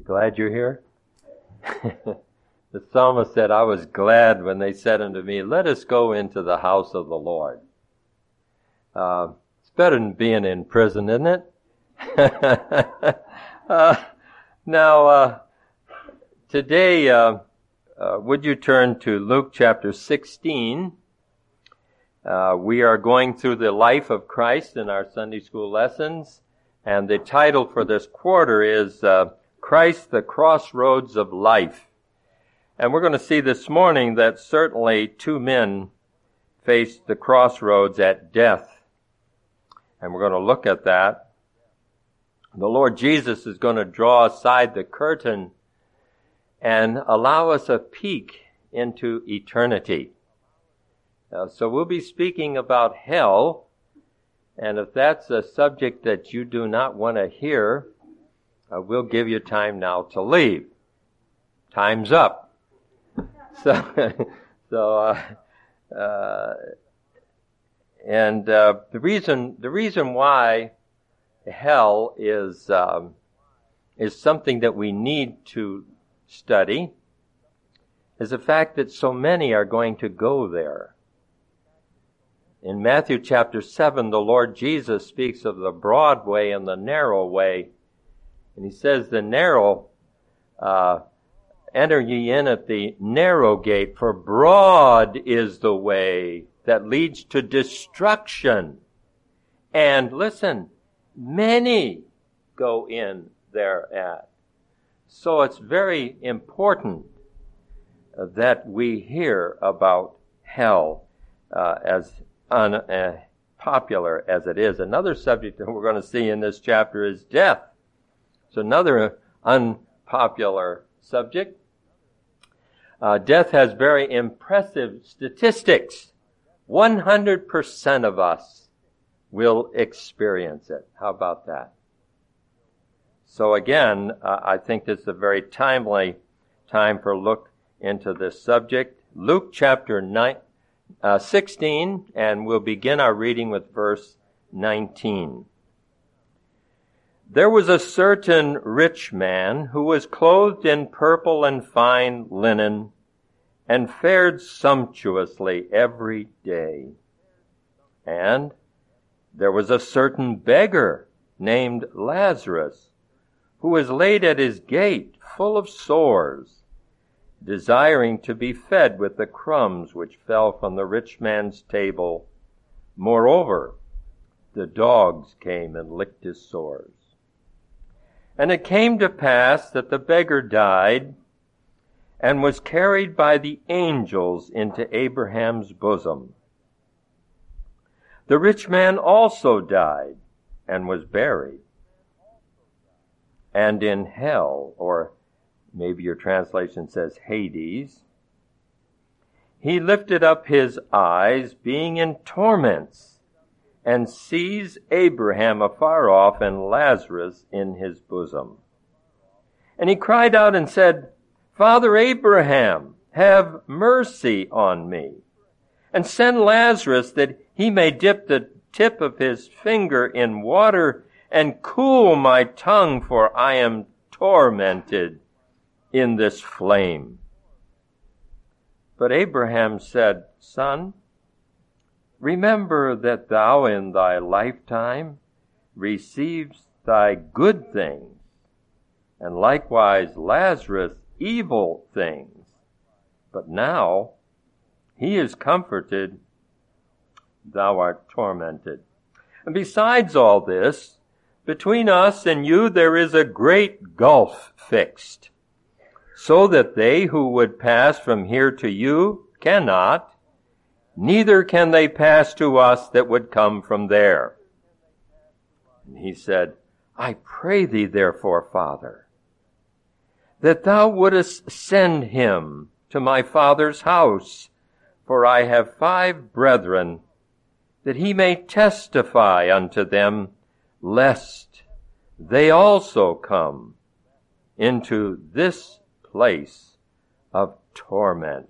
glad you're here? The psalmist said, I was glad when they said unto me, let us go into the house of the Lord. It's better than being in prison, isn't it? Now, today, would you turn to Luke chapter 16? We are going through the life of Christ in our Sunday school lessons, and the title for this quarter is Christ, the Crossroads of Life. And we're going to see this morning that certainly two men faced the crossroads at death. And we're going to look at that. The Lord Jesus is going to draw aside the curtain and allow us a peek into eternity. So we'll be speaking about hell, and if that's a subject that you do not want to hear, we'll give you time now to leave. Time's up. The reason why hell is something that we need to study is the fact that so many are going to go there. In Matthew chapter 7, the Lord Jesus speaks of the broad way and the narrow way. And he says, the narrow, enter ye in at the narrow gate, for broad is the way that leads to destruction. And listen, many go in thereat. So it's very important that we hear about hell as unpopular as it is. Another subject that we're going to see in this chapter is death. It's another unpopular subject. Death has very impressive statistics. 100% of us will experience it. How about that? So again, I think this is a very timely time for a look into this subject. Luke chapter 16, and we'll begin our reading with verse 19. There was a certain rich man who was clothed in purple and fine linen and fared sumptuously every day. And there was a certain beggar named Lazarus who was laid at his gate full of sores, desiring to be fed with the crumbs which fell from the rich man's table. Moreover, the dogs came and licked his sores. And it came to pass that the beggar died and was carried by the angels into Abraham's bosom. The rich man also died and was buried. And in hell, or maybe your translation says Hades, he lifted up his eyes, being in torments, and sees Abraham afar off and Lazarus in his bosom. And he cried out and said, Father Abraham, have mercy on me, and send Lazarus that he may dip the tip of his finger in water and cool my tongue, for I am tormented in this flame. But Abraham said, Son, remember that thou in thy lifetime receivest thy good things, and likewise Lazarus evil things. But now he is comforted, thou art tormented. And besides all this, between us and you there is a great gulf fixed, so that they who would pass from here to you cannot, neither can they pass to us that would come from there. And he said, I pray thee therefore, Father, that thou wouldest send him to my father's house, for I have 5 brethren, that he may testify unto them, lest they also come into this place of torment.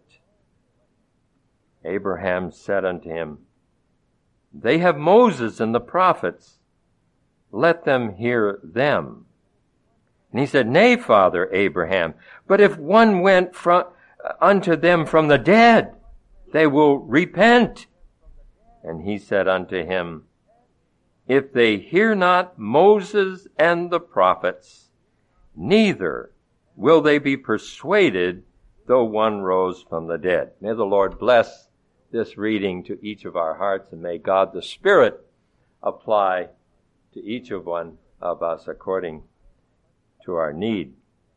Abraham said unto him, They have Moses and the prophets. Let them hear them. And he said, Nay, Father Abraham, but if one went unto them from the dead, they will repent. And he said unto him, If they hear not Moses and the prophets, neither will they be persuaded, though one rose from the dead. May the Lord bless this reading to each of our hearts, and may God the Spirit apply to each of one of us according to our need.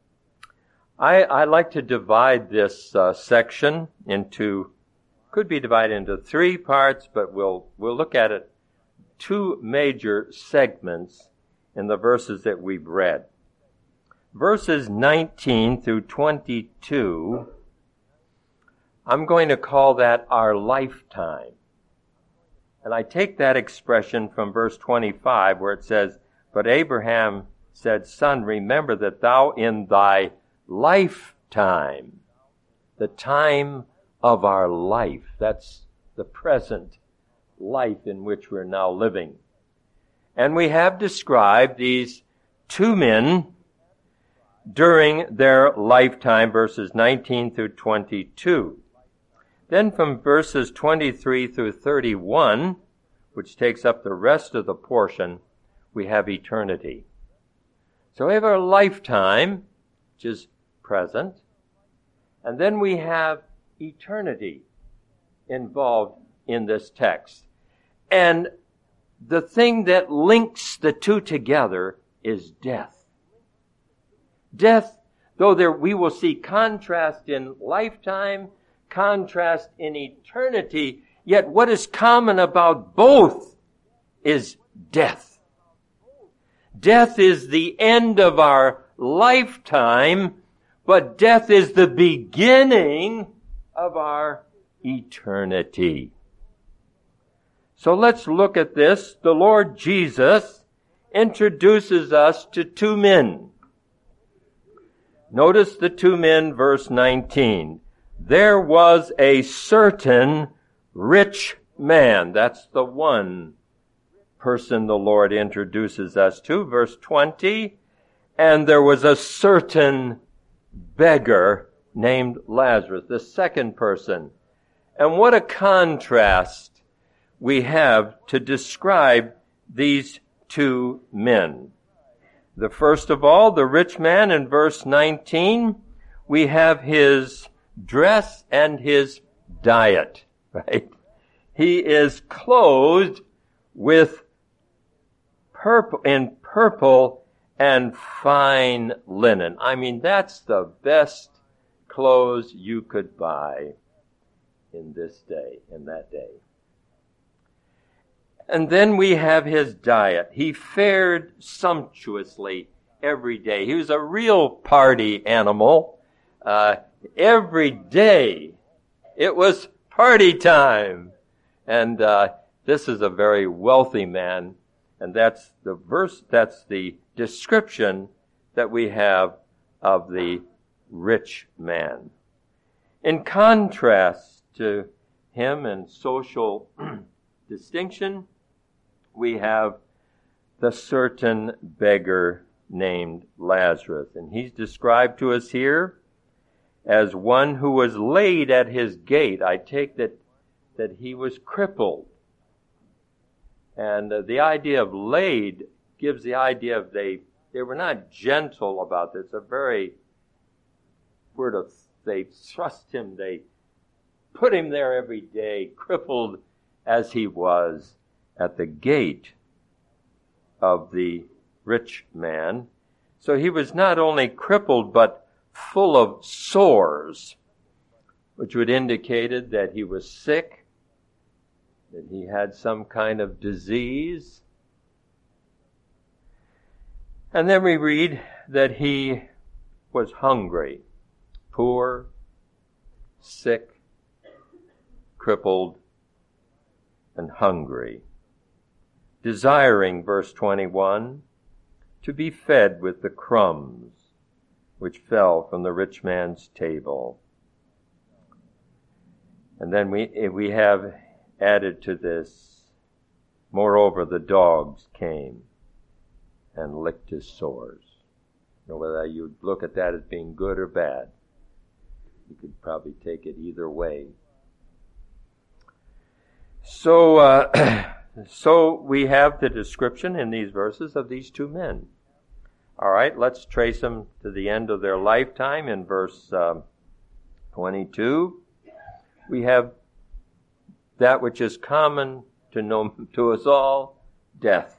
I like to divide this section could be divided into 3 parts, but we'll look at it 2 major segments in the verses that we've read. Verses 19 through 22, I'm going to call that our lifetime. And I take that expression from verse 25 where it says, But Abraham said, Son, remember that thou in thy lifetime, the time of our life, that's the present life in which we're now living. And we have described these 2 men during their lifetime, verses 19 through 22. Then from verses 23 through 31, which takes up the rest of the portion, we have eternity. So we have our lifetime, which is present, and then we have eternity involved in this text. And the thing that links the 2 together is death. Death, though we will see contrast in lifetime, contrast in eternity, yet what is common about both is death. Death is the end of our lifetime, but death is the beginning of our eternity. So let's look at this. The Lord Jesus introduces us to 2 men. Notice the 2 men, verse 19. There was a certain rich man. That's the one person the Lord introduces us to. Verse 20. And there was a certain beggar named Lazarus, the second person. And what a contrast we have to describe these 2 men. The first of all, the rich man in verse 19, we have his dress and his diet, right? He is clothed with purple and fine linen. I mean, that's the best clothes you could buy in that day. And then we have his diet. He fared sumptuously every day. He was a real party animal. Every day it was party time. And this is a very wealthy man. And that's the description that we have of the rich man. In contrast to him in social distinction, we have the certain beggar named Lazarus. And he's described to us here as one who was laid at his gate. I take that he was crippled. And the idea of laid gives the idea of they were not gentle about this. A very word of, they thrust him, they put him there every day, crippled as he was, at the gate of the rich man. So he was not only crippled, but full of sores, which would indicate that he was sick, that he had some kind of disease. And then we read that he was hungry, poor, sick, crippled, and hungry, desiring, verse 21, to be fed with the crumbs which fell from the rich man's table. And then we have added to this, moreover, the dogs came and licked his sores. whether you look at that as being good or bad. You could probably take it either way. So we have the description in these verses of these two men. All right, let's trace them to the end of their lifetime. In verse 22, we have that which is common to us all, death.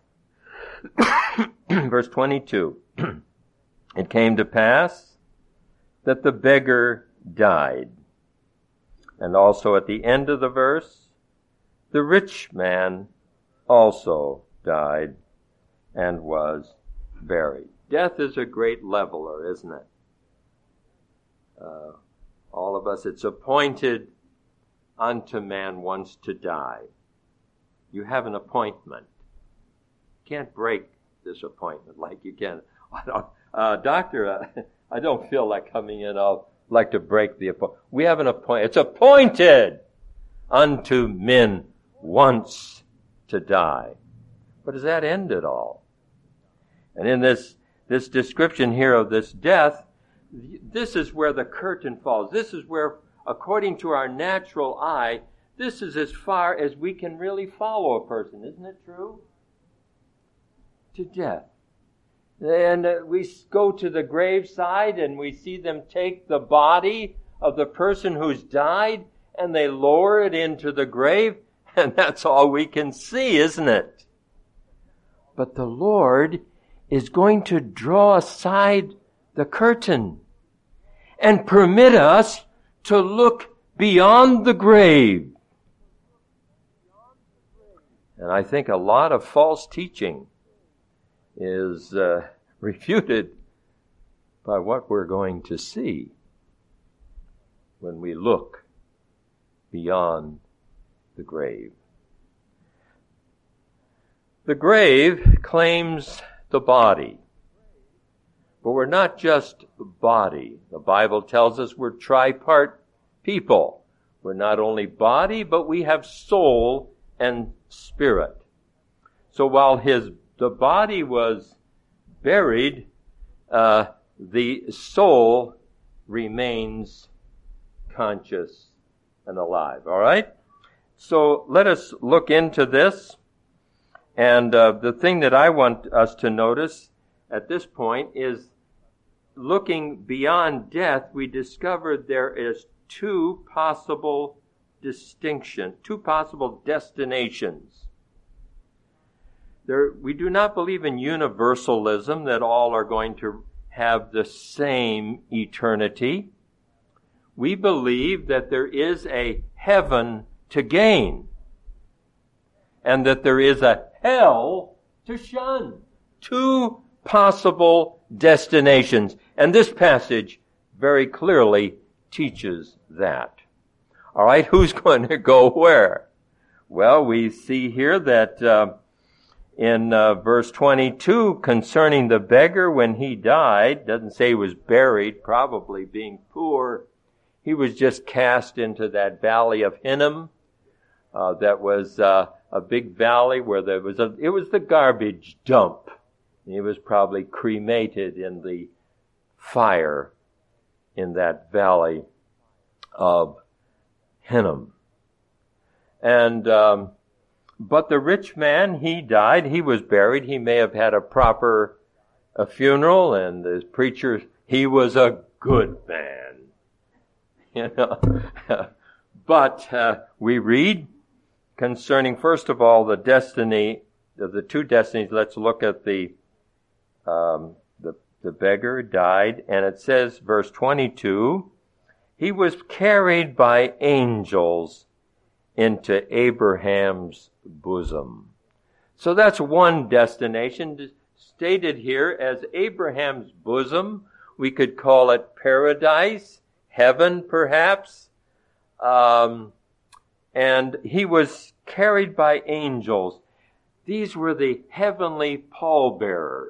Verse 22, it came to pass that the beggar died. And also at the end of the verse, the rich man also died and was buried. Death is a great leveler, isn't it? All of us, it's appointed unto man once to die. You have an appointment. You can't break this appointment like you can. Doctor, I don't feel like coming in. I'll like to break the appointment. We have an appointment. It's appointed unto men once to die. But does that end it all? And in this description here of this death, this is where the curtain falls. This is where, according to our natural eye, this is as far as we can really follow a person. Isn't it true? To death. And we go to the graveside and we see them take the body of the person who's died and they lower it into the grave, and that's all we can see, isn't it? But the Lord is going to draw aside the curtain and permit us to look beyond the grave. And I think a lot of false teaching is refuted by what we're going to see when we look beyond the grave. The grave claims the body. But we're not just body. The Bible tells us we're tripart people. We're not only body, but we have soul and spirit. So while the body was buried, the soul remains conscious and alive. All right? So let us look into this. And the thing that I want us to notice at this point is, looking beyond death, we discover there is two possible destinations. We do not believe in universalism, that all are going to have the same eternity. We believe that there is a heaven to gain, and that there is a hell to shun. Two possible destinations. And this passage very clearly teaches that. All right, who's going to go where? Well, we see here that in verse 22, concerning the beggar, when he died, doesn't say he was buried, probably being poor. He was just cast into that valley of Hinnom. That was a big valley where it was the garbage dump. He was probably cremated in the fire in that valley of Hinnom. And but the rich man, he died. He was buried. He may have had a proper funeral, and the preacher, he was a good man. You know, but we read concerning, first of all, the destiny of the two destinies. Let's look at the beggar died, and it says, verse 22, he was carried by angels into Abraham's bosom. So that's one destination stated here as Abraham's bosom. We could call it paradise, heaven perhaps. And he was carried by angels. These were the heavenly pallbearers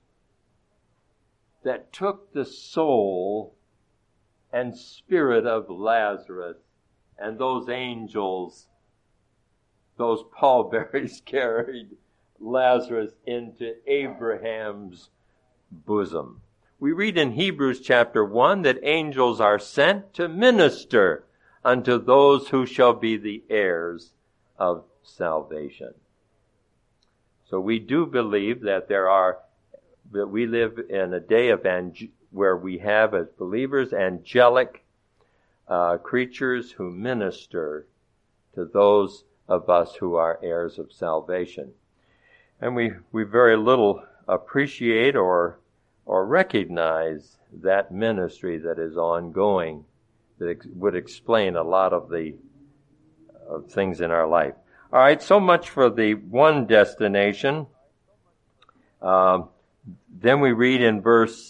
that took the soul and spirit of Lazarus, and those angels, those pallbearers, carried Lazarus into Abraham's bosom. We read in Hebrews chapter 1 that angels are sent to minister unto those who shall be the heirs of salvation. So we do believe that that we live in a day of where we have as believers angelic creatures who minister to those of us who are heirs of salvation. And we very little appreciate or recognize that ministry that is ongoing, that would explain a lot of the things in our life. All right, so much for the one destination. Then we read in verse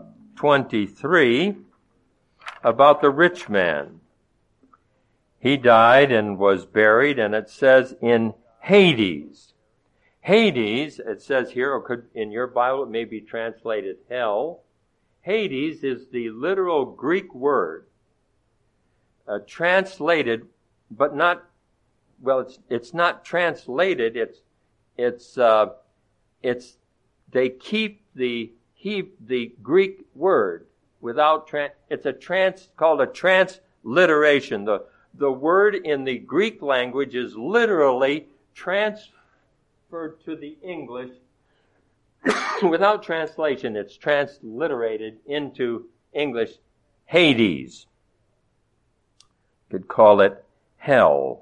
23 about the rich man. He died and was buried, and it says in Hades. Hades, it says here, or could in your Bible it may be translated hell. Hades is the literal Greek word, translated, but not, well, it's not translated, they keep the Greek word without, it's called a transliteration. The word in the Greek language is literally transferred to the English. Without translation, it's transliterated into English. Hades. Could call it hell.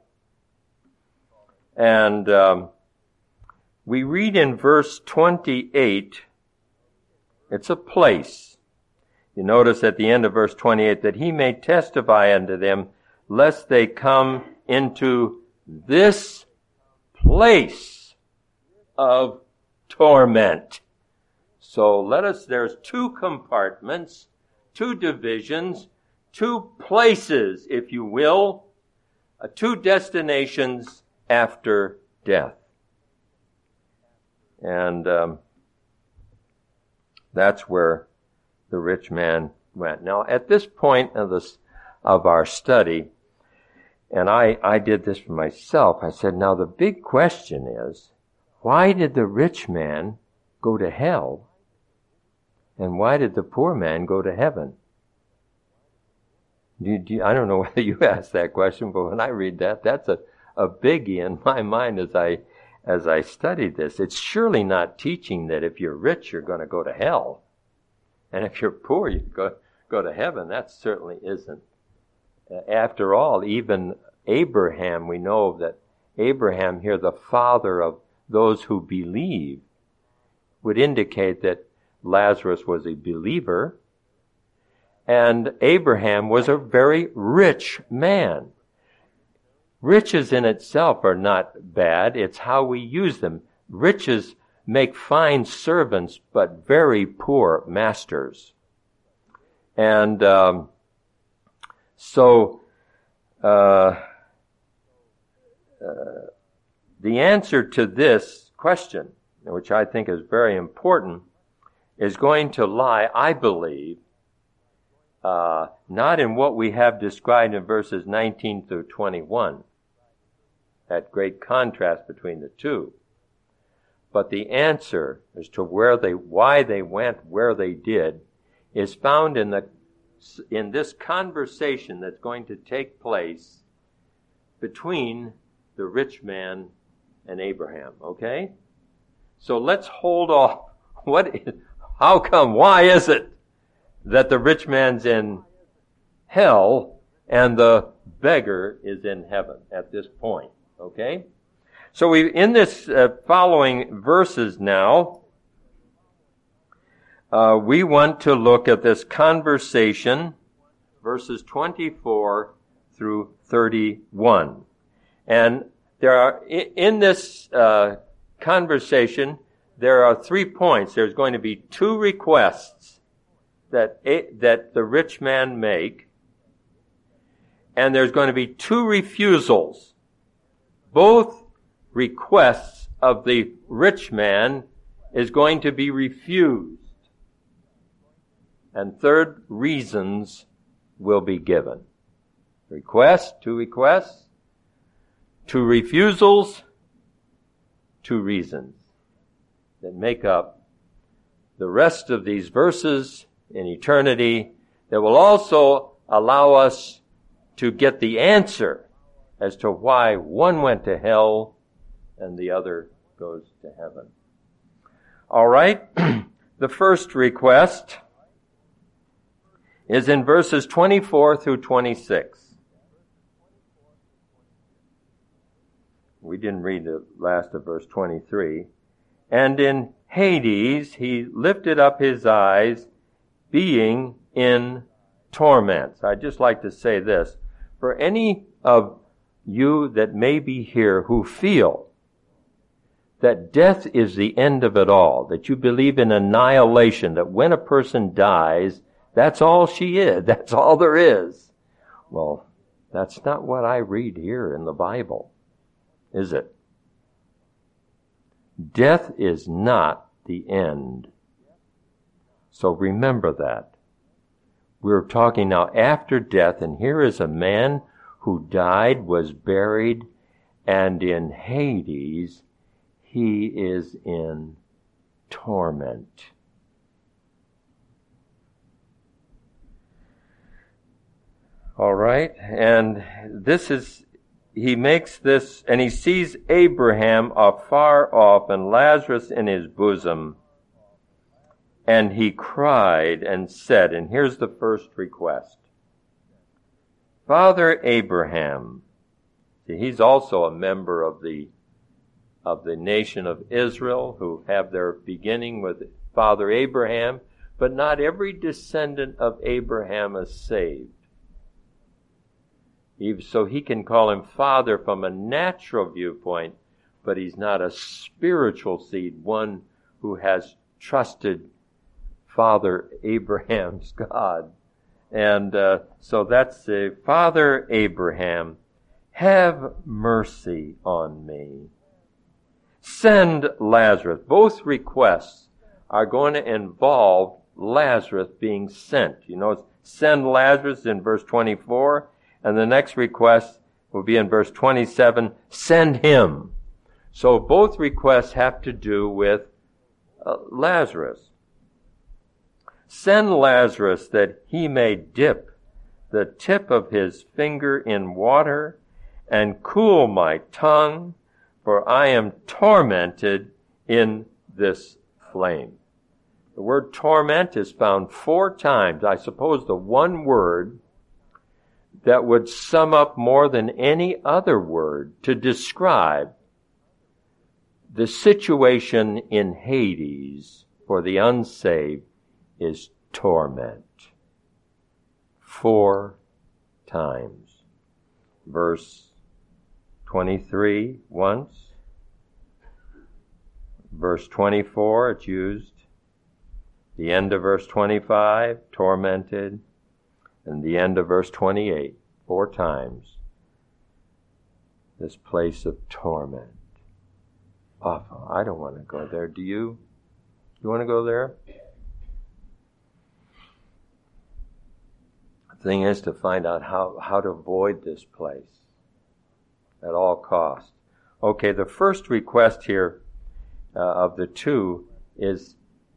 And we read in verse 28, it's a place. You notice at the end of verse 28 that he may testify unto them, lest they come into this place of torment. So there's two compartments, two divisions, two places, if you will, two destinations after death. And that's where the rich man went. Now, at this point of our study, and I did this for myself, I said, now the big question is, why did the rich man go to hell? And why did the poor man go to heaven? I don't know whether you asked that question, but when I read that, that's a biggie in my mind as I studied this. It's surely not teaching that if you're rich, you're going to go to hell. And if you're poor, you go to heaven. That certainly isn't. After all, even Abraham, we know that Abraham here, the father of those who believe, would indicate that Lazarus was a believer, and Abraham was a very rich man. Riches in itself are not bad, it's how we use them. Riches make fine servants, but very poor masters. And so the answer to this question, which I think is very important, is going to lie, I believe, not in what we have described in verses 19 through 21, that great contrast between the two, but the answer as to why they went where they did is found in this conversation that's going to take place between the rich man and Abraham, okay? So let's hold off. How come, why is it that the rich man's in hell and the beggar is in heaven at this point, okay? So in this following verses now, we want to look at this conversation, verses 24 through 31. And there are, in this conversation, there are 3 points. There's going to be 2 requests that the rich man make, and there's going to be 2 refusals. Both requests of the rich man is going to be refused. And 3rd, reasons will be given. 2 requests, 2 refusals, 2 reasons that make up the rest of these verses in eternity that will also allow us to get the answer as to why one went to hell and the other goes to heaven. All right. The first request is in verses 24 through 26. We didn't read the last of verse 23. And in Hades he lifted up his eyes, being in torments. I'd just like to say this. For any of you that may be here who feel that death is the end of it all, that you believe in annihilation, that when a person dies, that's all she is, that's all there is. Well, that's not what I read here in the Bible, is it? Death is not the end. So remember that. We're talking now after death, and here is a man who died, was buried, and in Hades, he is in torment. All right, and he makes this, and he sees Abraham afar off and Lazarus in his bosom, and he cried and said, and here's the first request, Father Abraham. See, he's also a member of the nation of Israel, who have their beginning with Father Abraham, but not every descendant of Abraham is saved. So he can call him father from a natural viewpoint, but he's not a spiritual seed, one who has trusted Father Abraham's God. And so that's Father Abraham, have mercy on me. Send Lazarus. Both requests are going to involve Lazarus being sent. You know, send Lazarus in verse 24, and the next request will be in verse 27, send him. So both requests have to do with Lazarus. Send Lazarus that he may dip the tip of his finger in water and cool my tongue, for I am tormented in this flame. The word torment is found 4 times. I suppose the one word that would sum up more than any other word to describe the situation in Hades for the unsaved is torment. 4 times. Verse 23 once. Verse 24 it's used. The end of verse 25, tormented. And the end of verse 28, 4 times. This place of torment. Awful. I don't want to go there. Do you? You want to go there? The thing is to find out how to avoid this place at all costs. Okay, the first request here of the 2 is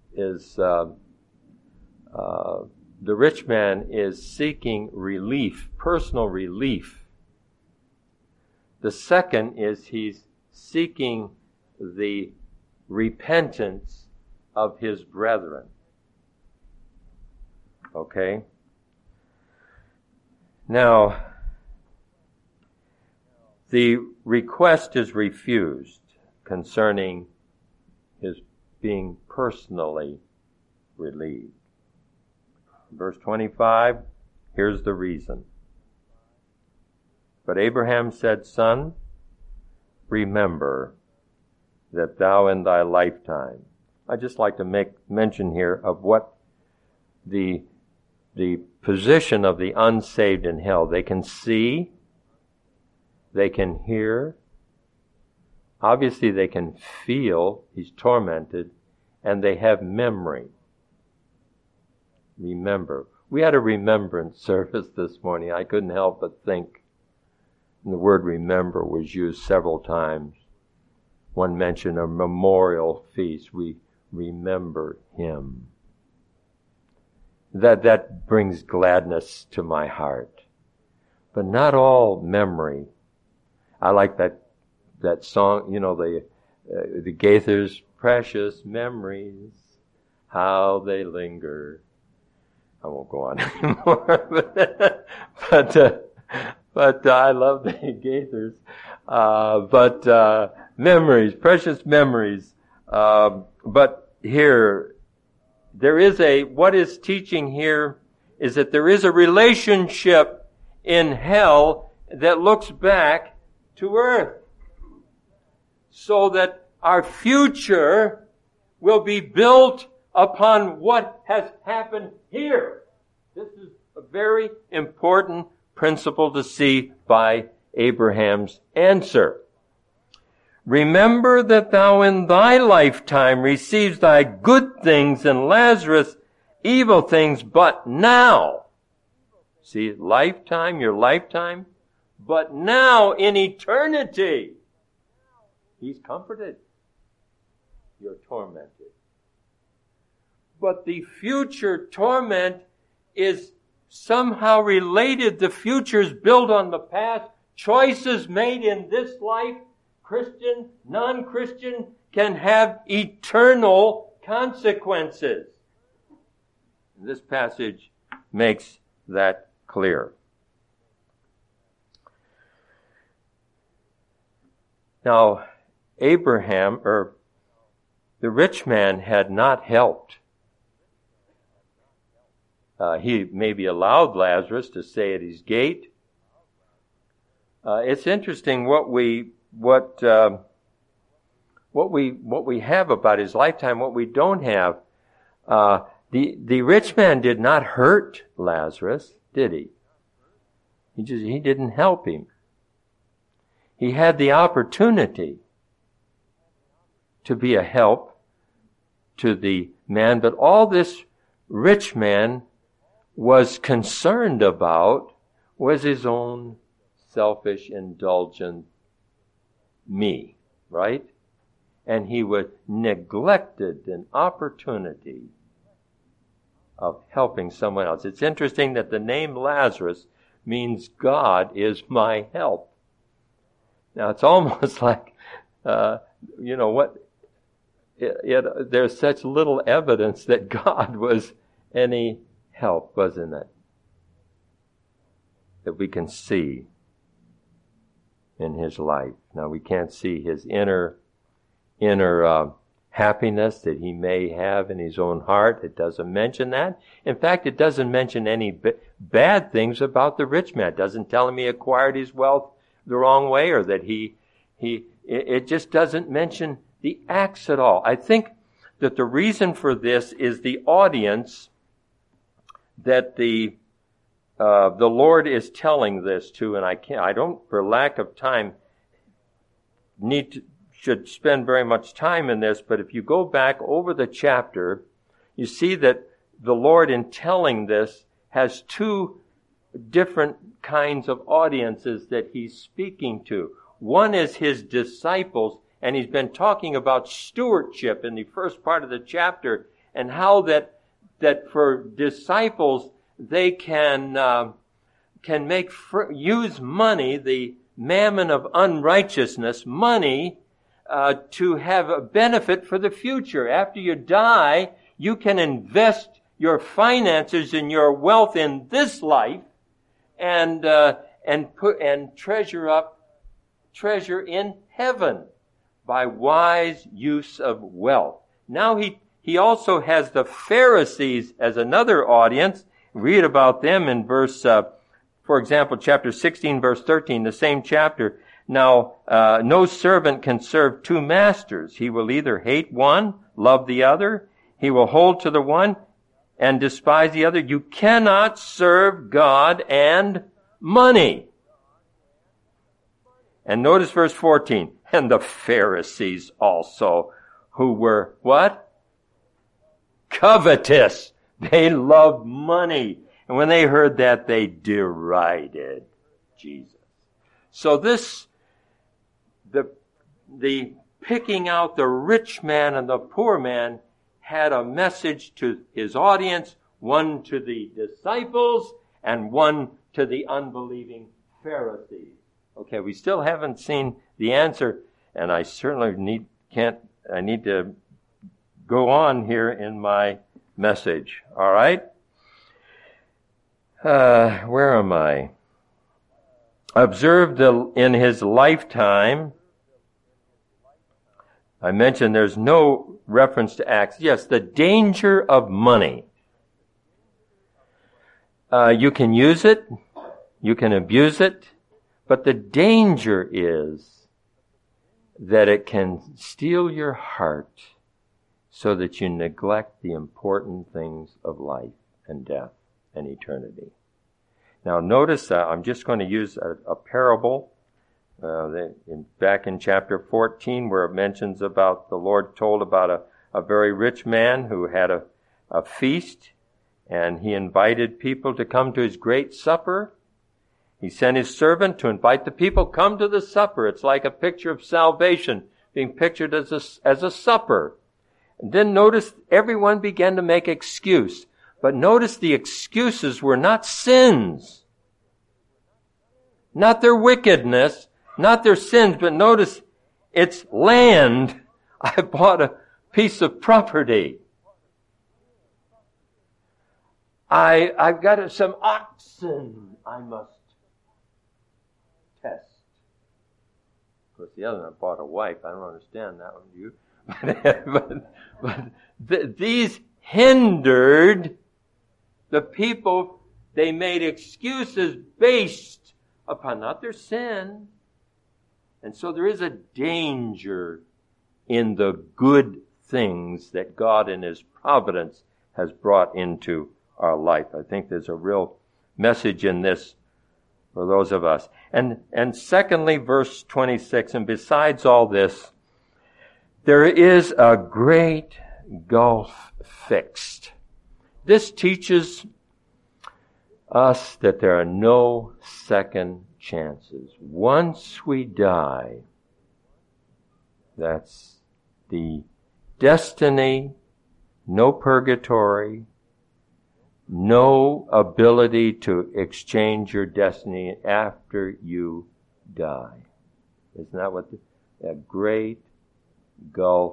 the rich man is seeking relief, personal relief. The second is he's seeking the repentance of his brethren. Okay? Now, the request is refused concerning his being personally relieved. Verse 25, here's the reason. But Abraham said, Son, remember that thou in thy lifetime. I'd just like to make mention here of what the position of the unsaved in hell. They can see, they can hear, obviously they can feel he's tormented, and they have memory. Remember. We had a remembrance service this morning. I couldn't help but think. And the word remember was used several times. One mentioned a memorial feast. We remember him. that brings gladness to my heart. But not all memory. I like that song, the Gaithers, Precious Memories, how they linger. I won't go on anymore, but I love the Gaithers. Memories, precious memories. But here, what is teaching here is that there is a relationship in hell that looks back to earth, so that our future will be built upon what has happened here. This is a very important principle to see by Abraham's answer. Remember that thou in thy lifetime receives thy good things, and Lazarus evil things, but now. See, your lifetime, but now in eternity. He's comforted. You're tormented. But the future torment is somehow related. The future is built on the past. Choices made in this life, Christian, non-Christian, can have eternal consequences. This passage makes that clear. Now, the rich man had not helped. He maybe allowed Lazarus to stay at his gate. It's interesting what we have about his lifetime, what we don't have. The rich man did not hurt Lazarus, did he? He didn't help him. He had the opportunity to be a help to the man, but all this rich man was concerned about was his own selfish, indulgent me, right? And he neglected an opportunity of helping someone else. It's interesting that the name Lazarus means God is my help. Now it's almost like, there's such little evidence that God was any help, wasn't it? That we can see in his life. Now we can't see his inner happiness that he may have in his own heart. It doesn't mention that. In fact, it doesn't mention any bad things about the rich man. It doesn't tell him he acquired his wealth the wrong way, or that it just doesn't mention the acts at all. I think that the reason for this is the audience that the Lord is telling this to, and I don't, for lack of time, should spend very much time in this, but if you go back over the chapter, you see that the Lord, in telling this, has two different kinds of audiences that he's speaking to. One is his disciples, and he's been talking about stewardship in the first part of the chapter, and how that for disciples, they can use money, the mammon of unrighteousness, money, to have a benefit for the future. After you die, you can invest your finances and your wealth in this life, and treasure in heaven by wise use of wealth. Now he also has the Pharisees as another audience. Read about them in verse, for example, chapter 16, verse 13, the same chapter. Now, no servant can serve two masters. He will either hate one, love the other. He will hold to the one and despise the other. You cannot serve God and money. And notice verse 14. And the Pharisees also, who were what? Covetous. They loved money. And when they heard that, they derided Jesus. So the picking out the rich man and the poor man had a message to his audience. one to the disciples and one to the unbelieving Pharisees. Okay, we still haven't seen the answer, and I certainly need to go on here in my message. All right? Where am I? Observed in his lifetime. I mentioned there's no reference to Acts. Yes, the danger of money. You can use it, you can abuse it, but the danger is that it can steal your heart so that you neglect the important things of life and death and eternity. Now notice, I'm just going to use a parable back in chapter 14 where it mentions about the Lord told about a very rich man who had a feast, and he invited people to come to his great supper. He sent his servant to invite the people, come to the supper. It's like a picture of salvation being pictured as a supper. And then notice everyone began to make excuse. But notice the excuses were not sins, not their wickedness, not their sins, but notice it's land. I bought a piece of property. I've got some oxen I must test. Of course, the other one, I bought a wife. I don't understand that one, but these hindered the people. They made excuses based upon not their sin. And so there is a danger in the good things that God in His providence has brought into our life. I think there's a real message in this for those of us. And secondly, verse 26, and besides all this, there is a great gulf fixed. This teaches us that there are no second chances. Once we die, that's the destiny, no purgatory, no ability to exchange your destiny after you die. Isn't that what a great gulf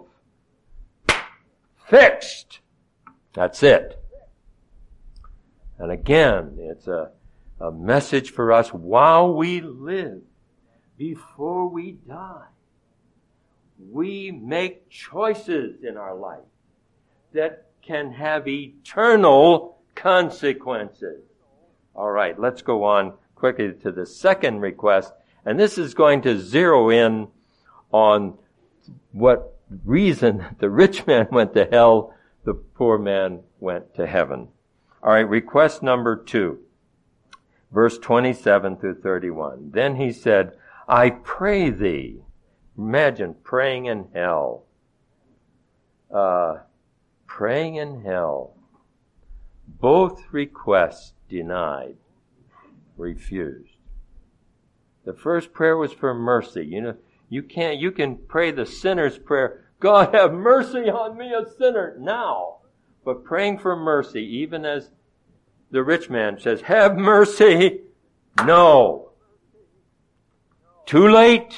fixed? That's it. And again, it's a message for us while we live, before we die. We make choices in our life that can have eternal consequences. All right, let's go on quickly to the second request. And this is going to zero in on what reason the rich man went to hell, the poor man went to heaven. All right, request number 2, verse 27 through 31. Then he said, I pray thee. Imagine praying in hell. Praying in hell. Both requests denied, refused. The first prayer was for mercy. You can pray the sinner's prayer. God, have mercy on me, a sinner, now. But praying for mercy, even as the rich man says, have mercy, no. Too late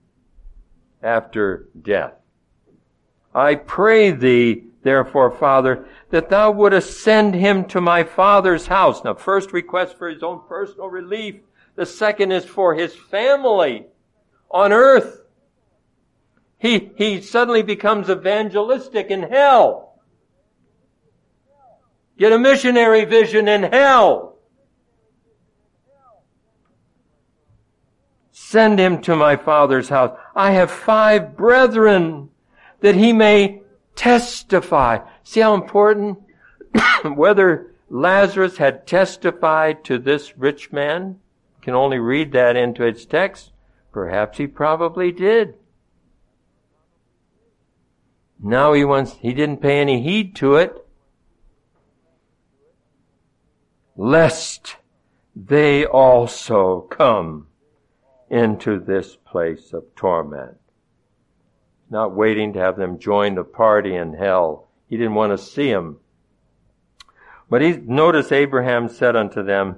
after death. I pray thee, therefore, Father, that thou wouldest send him to my father's house. Now, first request for his own personal relief. The second is for his family on earth. He suddenly becomes evangelistic in hell. Get a missionary vision in hell. Send him to my father's house. I have 5 brethren, that he may testify. See how important? Whether Lazarus had testified to this rich man, can only read that into its text. Perhaps he probably did. Now he didn't pay any heed to it. Lest they also come into this place of torment. Not waiting to have them join the party in hell. He didn't want to see them. But notice Abraham said unto them,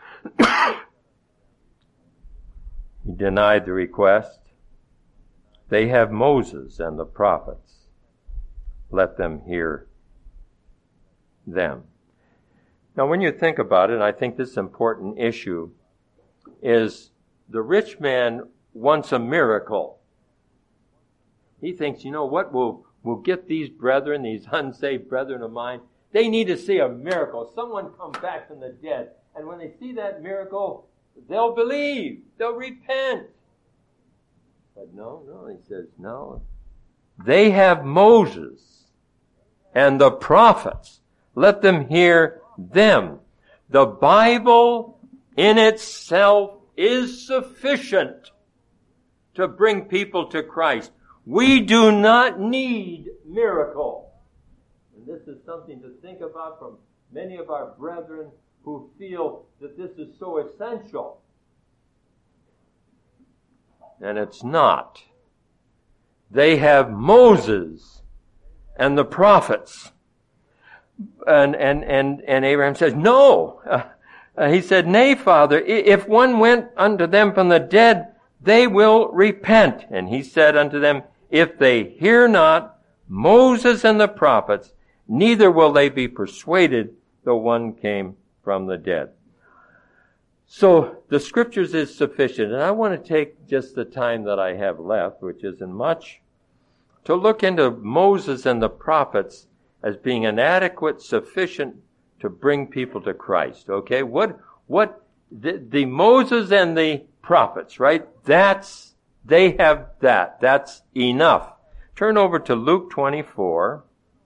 he denied the request. They have Moses and the prophets. Let them hear them. Now, when you think about it, I think this important issue is the rich man wants a miracle. He thinks, you know what will get these brethren, these unsaved brethren of mine, they need to see a miracle. Someone come back from the dead. And when they see that miracle, they'll believe. They'll repent. But no, he says, no. They have Moses and the prophets. Let them hear them. The Bible in itself is sufficient to bring people to Christ. We do not need miracle. And this is something to think about from many of our brethren who feel that this is so essential. And it's not. They have Moses and the prophets. And Abraham says, no. He said, nay, Father, if one went unto them from the dead, they will repent. And he said unto them, if they hear not Moses and the prophets, neither will they be persuaded, though one came from the dead. So the scriptures is sufficient. And I want to take just the time that I have left, which isn't much, to look into Moses and the prophets as being inadequate, sufficient to bring people to Christ. Okay? The Moses and the prophets, right? They have that. That's enough. Turn over to Luke 24,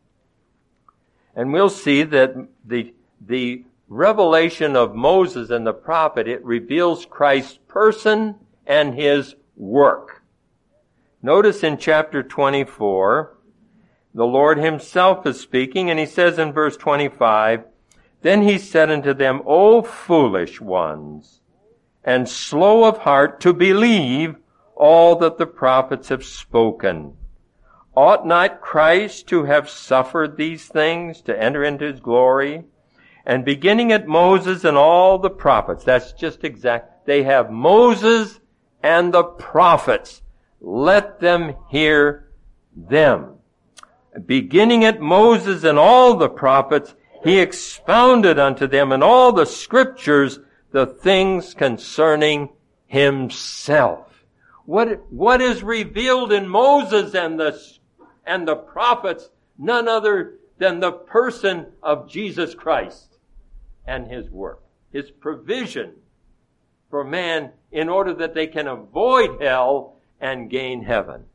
and we'll see that the revelation of Moses and the prophet, it reveals Christ's person and his work. Notice in chapter 24, the Lord himself is speaking, and he says in verse 25, then he said unto them, O foolish ones, and slow of heart to believe all that the prophets have spoken. Ought not Christ to have suffered these things to enter into his glory? And beginning at Moses and all the prophets, that's just exact. They have Moses and the prophets. Let them hear them. Beginning at Moses and all the prophets, he expounded unto them in all the scriptures the things concerning himself. What is revealed in Moses and the prophets? None other than the person of Jesus Christ and his work, his provision for man in order that they can avoid hell and gain heaven.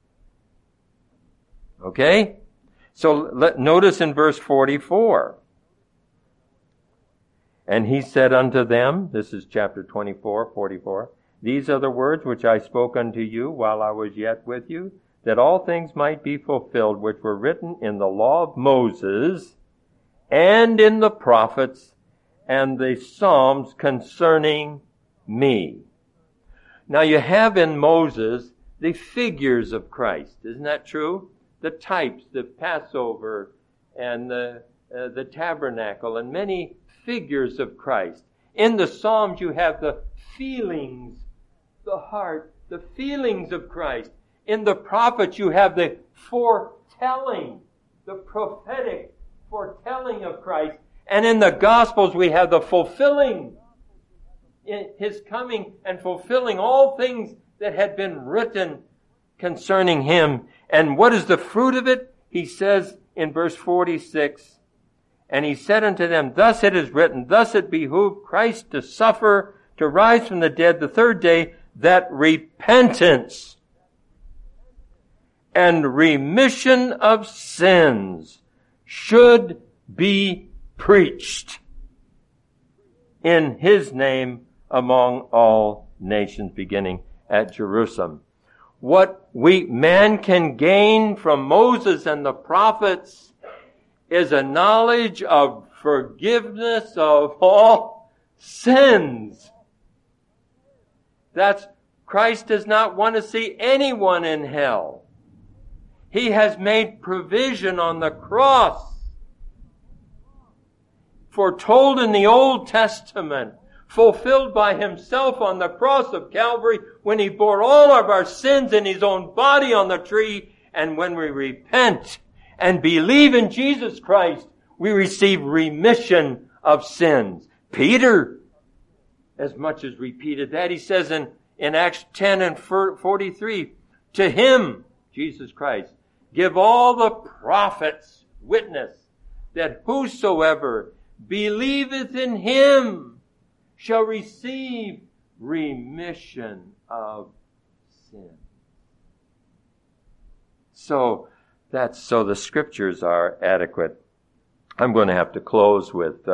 Okay? So notice in verse 44. And he said unto them, this is chapter 24, 44, these are the words which I spoke unto you while I was yet with you, that all things might be fulfilled which were written in the law of Moses and in the prophets and the Psalms concerning me. Now you have in Moses the figures of Christ. Isn't that true? The types, the Passover and the tabernacle and many figures of Christ. In the Psalms you have the feelings, the heart, the feelings of Christ. In the prophets you have the foretelling, the prophetic foretelling of Christ. And in the Gospels we have the fulfilling, in his coming and fulfilling all things that had been written concerning him. And what is the fruit of it? He says in verse 46, and he said unto them, thus it is written, thus it behooved Christ to suffer, to rise from the dead the third day, that repentance and remission of sins should be preached in his name among all nations, beginning at Jerusalem. What man can gain from Moses and the prophets is a knowledge of forgiveness of all sins. Christ does not want to see anyone in hell. He has made provision on the cross. foretold in the Old Testament, fulfilled by himself on the cross of Calvary when he bore all of our sins in his own body on the tree. And when we repent and believe in Jesus Christ, we receive remission of sins. Peter, as much as repeated that, he says in Acts 10 and 43, to him, Jesus Christ, give all the prophets witness that whosoever believeth in him shall receive remission of sin. So the scriptures are adequate. I'm going to have to close with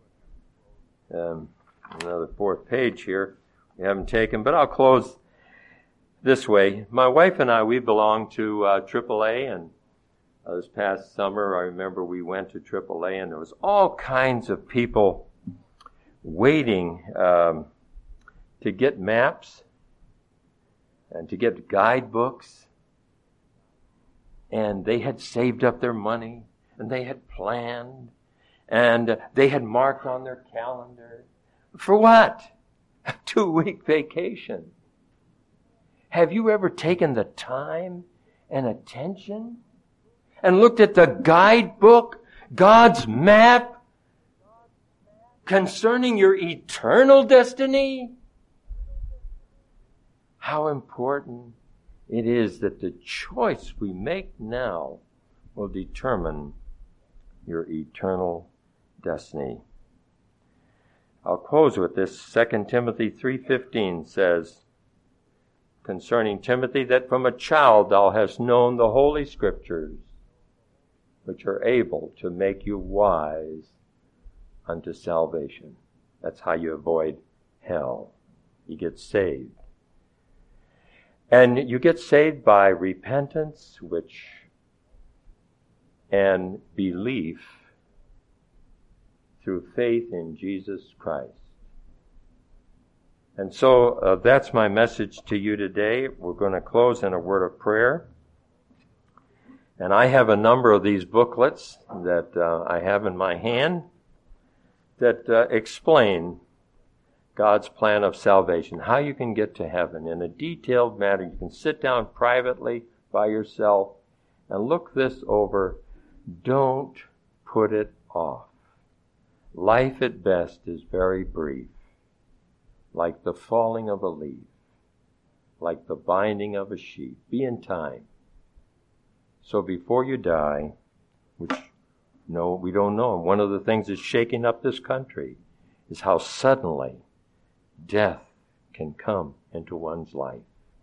another fourth page here we haven't taken, but I'll close this way. My wife and I, we belong to AAA, and this past summer I remember we went to AAA, and there was all kinds of people waiting to get maps and to get guidebooks, and they had saved up their money, and they had planned, and they had marked on their calendar. For what? A 2-week vacation. Have you ever taken the time and attention and looked at the guidebook, God's map, concerning your eternal destiny? How important it is that the choice we make now will determine your eternal destiny. I'll close with this. 2 Timothy 3:15 says concerning Timothy, that from a child thou hast known the Holy Scriptures, which are able to make you wise unto salvation. That's how you avoid hell. You get saved. And you get saved by repentance, and belief through faith in Jesus Christ. And so that's my message to you today. We're going to close in a word of prayer. And I have a number of these booklets that I have in my hand that explain God's plan of salvation, how you can get to heaven in a detailed manner. You can sit down privately by yourself and look this over. Don't put it off. Life at best is very brief, like the falling of a leaf, like the binding of a sheep. Be in time. So before you die, which no, we don't know, and one of the things that's shaking up this country is how suddenly death can come into one's life,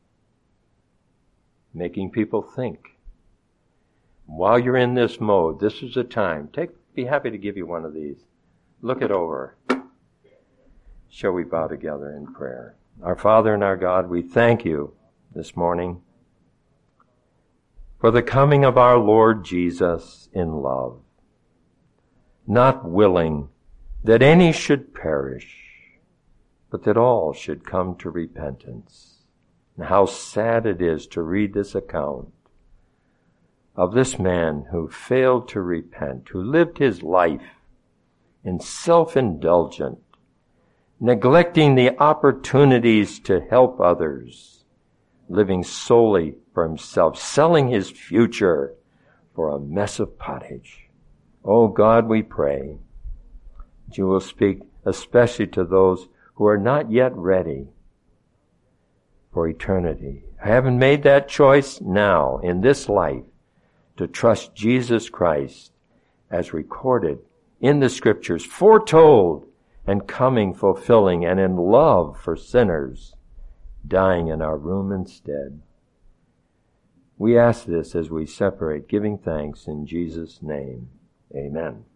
making people think. While you're in this mode, this is a time. Be happy to give you one of these. Look it over. Shall we bow together in prayer? Our Father and our God, we thank you this morning for the coming of our Lord Jesus in love, not willing that any should perish, but that all should come to repentance. And how sad it is to read this account of this man who failed to repent, who lived his life in self-indulgent, neglecting the opportunities to help others, living solely for himself, selling his future for a mess of pottage. Oh God, we pray that you will speak especially to those who are not yet ready for eternity. I haven't made that choice now in this life to trust Jesus Christ as recorded in the Scriptures, foretold and coming, fulfilling, and in love for sinners, dying in our room instead. We ask this as we separate, giving thanks in Jesus' name. Amen.